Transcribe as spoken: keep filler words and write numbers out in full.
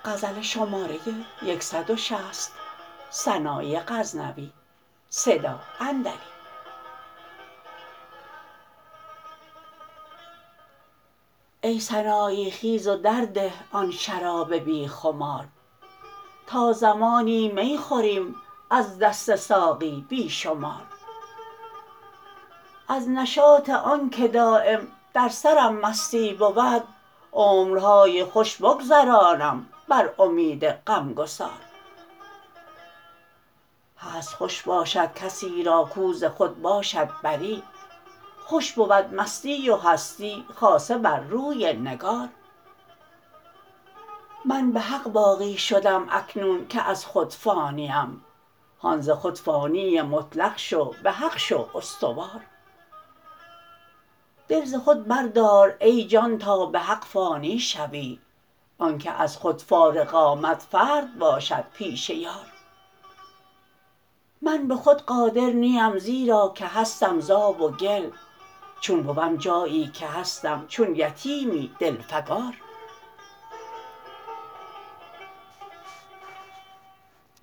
ای سنایی خیز و درده آن شراب بی خمار تا زمانی می خوریم از دست ساقی بی شمار از نشاط آنکه دایم در سرم مستی بود عمرهای خوش بگذرانم بر امید غمگسار هست خوش باشد کسی را کو ز خود باشد بری خوش بود مستی و هستی خاصه بر روی نگار من به حق باقی شدم اکنون که از خود فانیم هان ز خود فانی مطلق شو به حق شو استوار دل ز خود بردار ای جان تا به حق فانی شوی آنکه از خود فارغ آمد فرد باشد پیش یار من به خود قادر نیم زیرا که هستم ز آب و گل چون بوم جایی که هستم چون یتیمی دل فگار